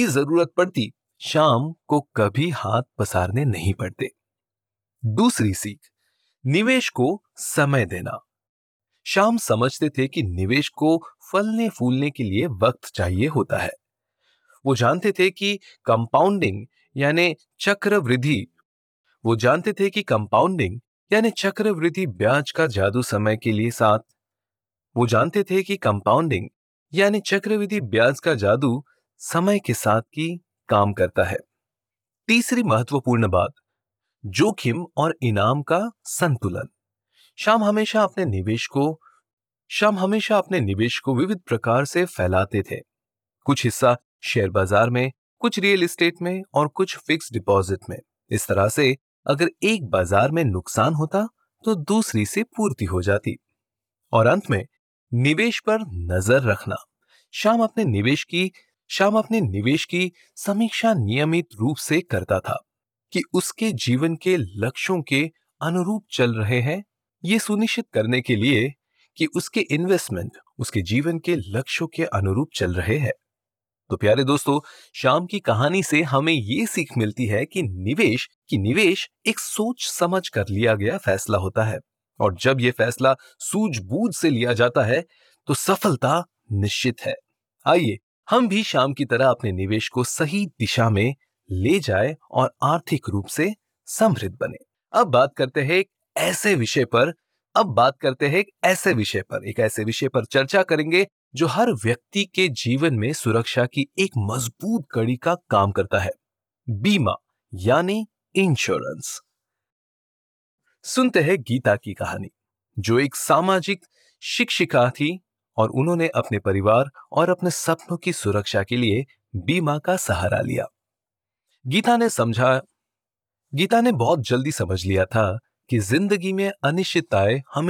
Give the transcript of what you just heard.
जरूरत पड़ती, श्याम को कभी हाथ पसारने नहीं पड़ते। दूसरी सीख, निवेश को समय देना। श्याम समझते थे कि निवेश को फलने फूलने के लिए वक्त चाहिए होता है। वो जानते थे कि कंपाउंडिंग यानी चक्रवृद्धि वो जानते थे कि कंपाउंडिंग यानी चक्रवृद्धि ब्याज का जादू समय के लिए साथ वो जानते थे कि कंपाउंडिंग यानी चक्रवृद्धि ब्याज का जादू समय के साथ की काम करता है। तीसरी महत्वपूर्ण बात, जोखिम और इनाम का संतुलन। श्याम हमेशा अपने निवेश को श्याम हमेशा अपने निवेश को विविध प्रकार से फैलाते थे। कुछ हिस्सा शेयर बाजार में, कुछ रियल एस्टेट में और कुछ फिक्स डिपॉजिट में। इस तरह से अगर एक बाजार में नुकसान होता तो दूसरी से पूर्ति हो जाती। और अंत में निवेश पर नजर रखना। श्याम अपने निवेश की श्याम अपने निवेश की समीक्षा नियमित रूप से करता था कि उसके जीवन के लक्ष्यों के अनुरूप चल रहे हैं। ये सुनिश्चित करने के लिए कि उसके इन्वेस्टमेंट उसके जीवन के लक्ष्यों के अनुरूप चल रहे हैं। तो प्यारे दोस्तों, श्याम की कहानी से हमें ये सीख मिलती है कि निवेश एक सोच समझ कर लिया गया फैसला होता है, और जब यह फैसला सूझबूझ से लिया जाता है तो सफलता निश्चित है। आइए हम भी श्याम की तरह अपने निवेश को सही दिशा में ले जाए और आर्थिक रूप से समृद्ध बने। अब बात करते हैं एक ऐसे विषय पर एक ऐसे विषय पर चर्चा करेंगे जो हर व्यक्ति के जीवन में सुरक्षा की एक मजबूत कड़ी का काम करता है, बीमा यानी इंश्योरेंस। सुनते हैं गीता की कहानी, जो एक सामाजिक शिक्षिका थी और उन्होंने अपने परिवार और अपने सपनों की सुरक्षा के लिए बीमा का सहारा लिया। गीता ने बहुत जल्दी समझ लिया था कि जिंदगी में अनिश्चितताएं हमें